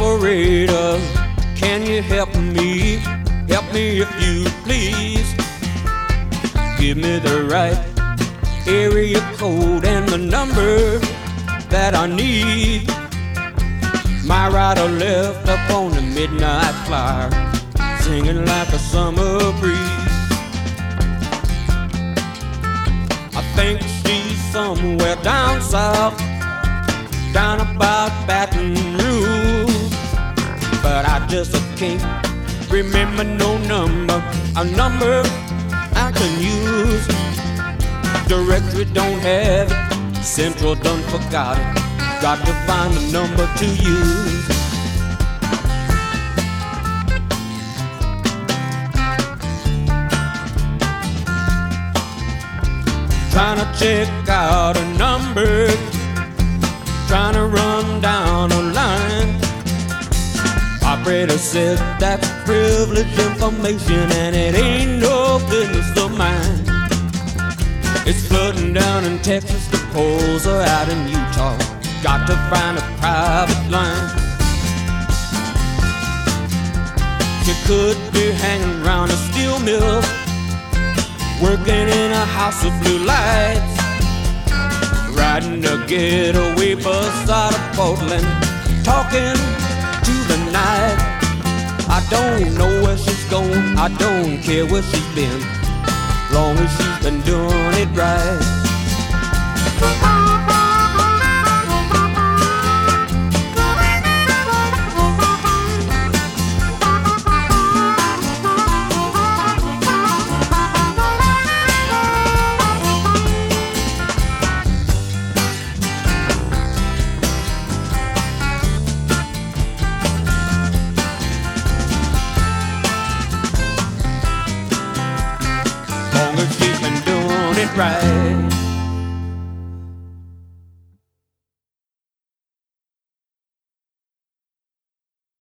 operator, can you help me? Help me if you please. Give me the right area code and the number that I need. My rider left up on the midnight flyer, singing like a summer breeze. I think she's somewhere down south, down about Baton Rouge, but I just can't remember no number, a number I can use. Directory don't have it, Central done forgot it. Got to find a number to use. Trying to check out a number, trying to run down a line. Operator said that's privileged information and it ain't no business of mine. It's flooding down in Texas, the poles are out in Utah. Got to find a private line. She could be hanging around a steel mill, working in a house of blue lights, riding a getaway bus out of Portland, talking to the night. I don't know where she's going, I don't care where she's been, long as she's been doing it right. Long as she's been doing it right.